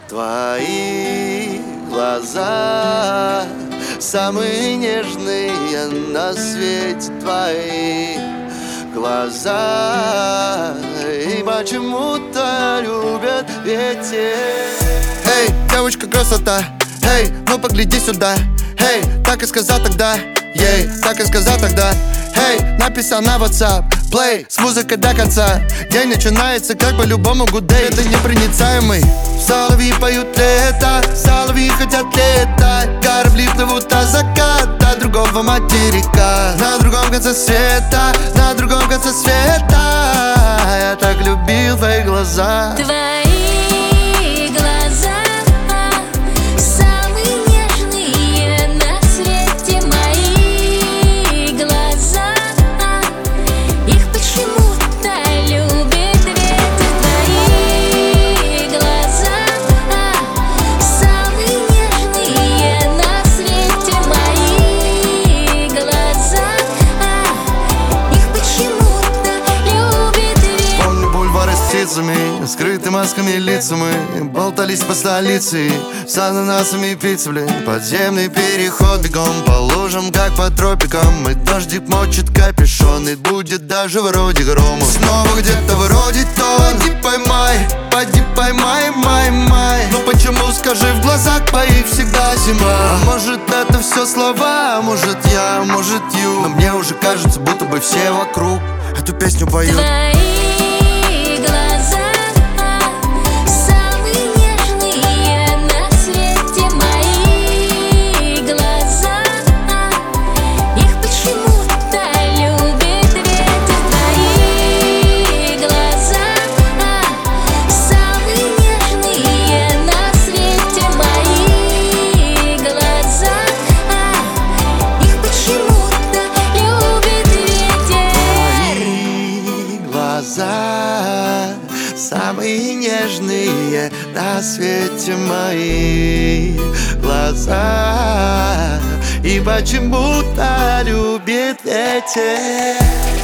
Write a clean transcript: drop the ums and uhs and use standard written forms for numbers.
Твои глаза самые нежные на свете, твои глаза и почему-то любят ветер. Эй, девочка, красота, эй, ну погляди сюда. Эй, так и сказал тогда, ей, так и сказал тогда. Эй, написал на WhatsApp, play с музыкой до конца. День начинается как по-любому good day. Это непроницаемый. Соловьи поют лето, соловьи хотят летать. Корабли плывут от заката другого материка. На другом конце света, на другом конце света. Я так любил твои глаза. Твои глаза самые нежные на свете. Мои глаза, их почему-то любит ветер. Твои глаза самые нежные на свете. Мои глаза, их почему-то любит ветер. Помню бульвары с птицами, скрыты масками лица. Мы болтались по столице с ананасами и пиццей, блин. Подземный переход бегом по лужам, как по тропикам. И дождик мочит капюшон, и будет даже вроде грома. Снова где-то вроде то. Поди поймай, май. Ну почему, скажи, в глазах твоих всегда зима? Может это все слова, а может я, может ю. Но мне уже кажется, будто бы все вокруг эту песню поют. Твои глаза самые нежные на свете. Мои глаза, их почему-то любит ветер. Твои глаза самые нежные на свете. Мои глаза, их почему-то любит ветер. Твои глаза самые нежные на свете. Мои глаза и почему-то любит ветер.